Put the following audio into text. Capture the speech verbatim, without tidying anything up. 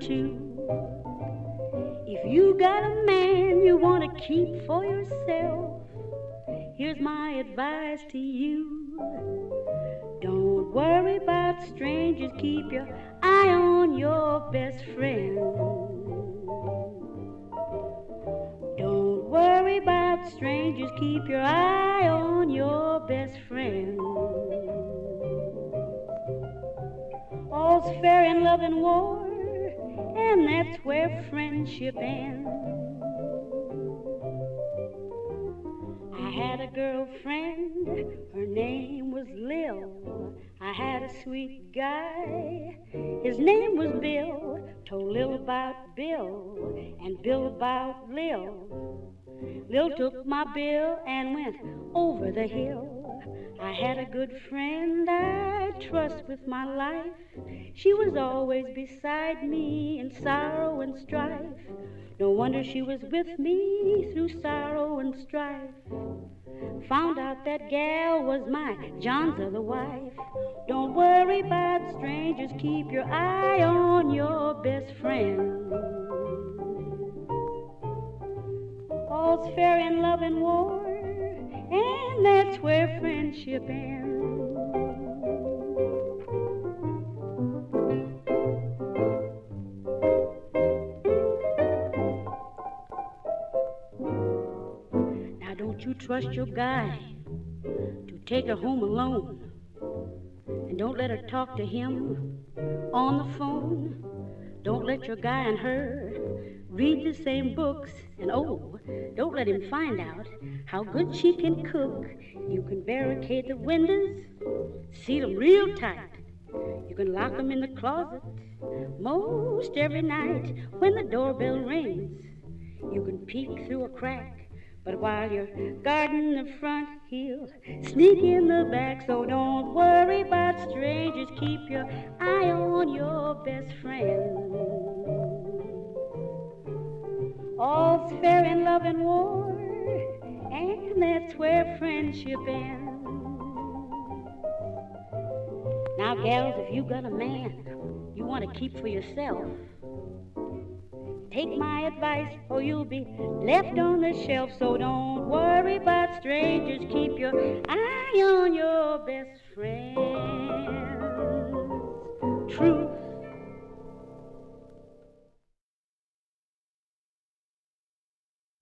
too. If you got a man you want to keep for yourself, here's my advice to you. Don't worry about strangers, keep your eye on your best friend. Don't worry about strangers, keep your eye on your best friend. All's fair in love and war, and that's where friendship ends. I had a girlfriend, her name was Lil. I had a sweet guy, his name was Bill. Told Lil about Bill, and Bill about Lil. Lil took my bill and went over the hill. I had a good friend I trust with my life. She was always beside me in sorrow and strife. No wonder she was with me through sorrow and strife. Found out that gal was my John's other wife. Don't worry about strangers, keep your eye on your best friend. All's fair in love and war, and that's where friendship ends. Now don't you trust your guy to take her home alone, and don't let her talk to him on the phone. Don't let your guy and her read the same books, and oh, don't let him find out how good she can cook. You can barricade the windows, seal them real tight. You can lock them in the closet most every night. When the doorbell rings, you can peek through a crack, but while you're guarding the front, he'll sneak in the back. So don't worry about strangers, keep your eye on your best friend. All's fair in love and war, and that's where friendship ends. Now, gals, if you got a man you want to keep for yourself, take my advice or you'll be left on the shelf. So don't worry about strangers, keep your eye on your best friends. Truth